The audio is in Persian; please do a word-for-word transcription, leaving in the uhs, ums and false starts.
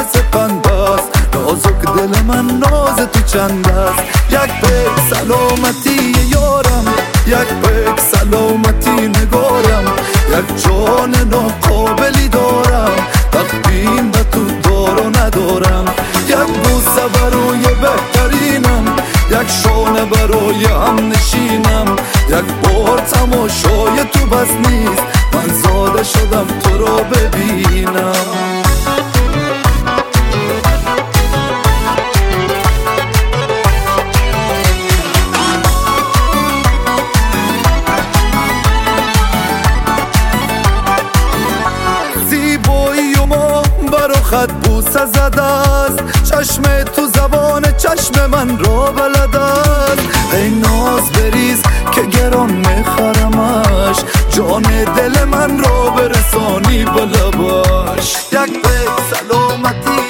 سپند است، نازک دل من ناز تو چند است. یک پیک سلامتی یارم، یک پیک سلامتی نگارم، یک جان ناقابلی دارم، تقدیم به تو دار و ندارم. یک بوسه برای بهترینم، یک شانه برای هم نشینم، یک بار تماشای تو بس نیست، من زاده شدم تو را ببینم. خط بوسه زده است، چشم تو زبان چشم من را بلد است. ای ناز بریز که گران میخرمش، جان دل من را برسانی به لبش. یک پیک سلامتی